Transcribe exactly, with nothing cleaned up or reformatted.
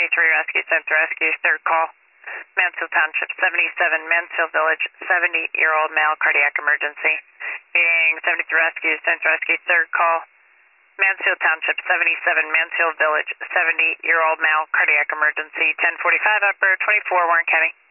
seventy-three Rescue, Center Rescue, third call. Mansfield Township, seventy-seven, Mansfield Village, seventy-year-old male, cardiac emergency. Meeting seventy-three Rescue, Center Rescue, third call. Mansfield Township, seventy-seven, Mansfield Village, seventy-year-old male, cardiac emergency. ten forty-five upper, twenty-four Warren County.